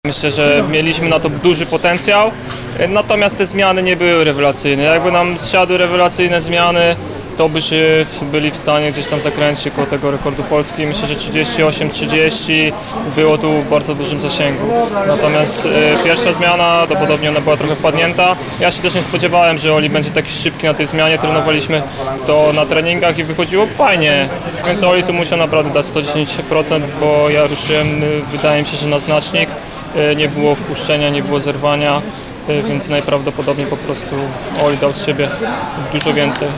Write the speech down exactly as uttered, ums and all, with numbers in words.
Myślę, że mieliśmy na to duży potencjał, natomiast te zmiany nie były rewelacyjne. Jakby nam zsiadły rewelacyjne zmiany, to byśmy byli w stanie gdzieś tam zakręcić się koło tego rekordu Polski. Myślę, że trzydzieści osiem trzydzieści było tu w bardzo dużym zasięgu. Natomiast e, pierwsza zmiana, to podobnie ona była trochę wpadnięta. Ja się też nie spodziewałem, że Oli będzie taki szybki na tej zmianie. Trenowaliśmy to na treningach i wychodziło fajnie. Więc Oli tu musiał naprawdę dać sto dziesięć procent, bo ja ruszyłem, wydaje mi się, że na znacznik. E, nie było wpuszczenia, nie było zerwania. Więc najprawdopodobniej po prostu Oli dał z siebie dużo więcej.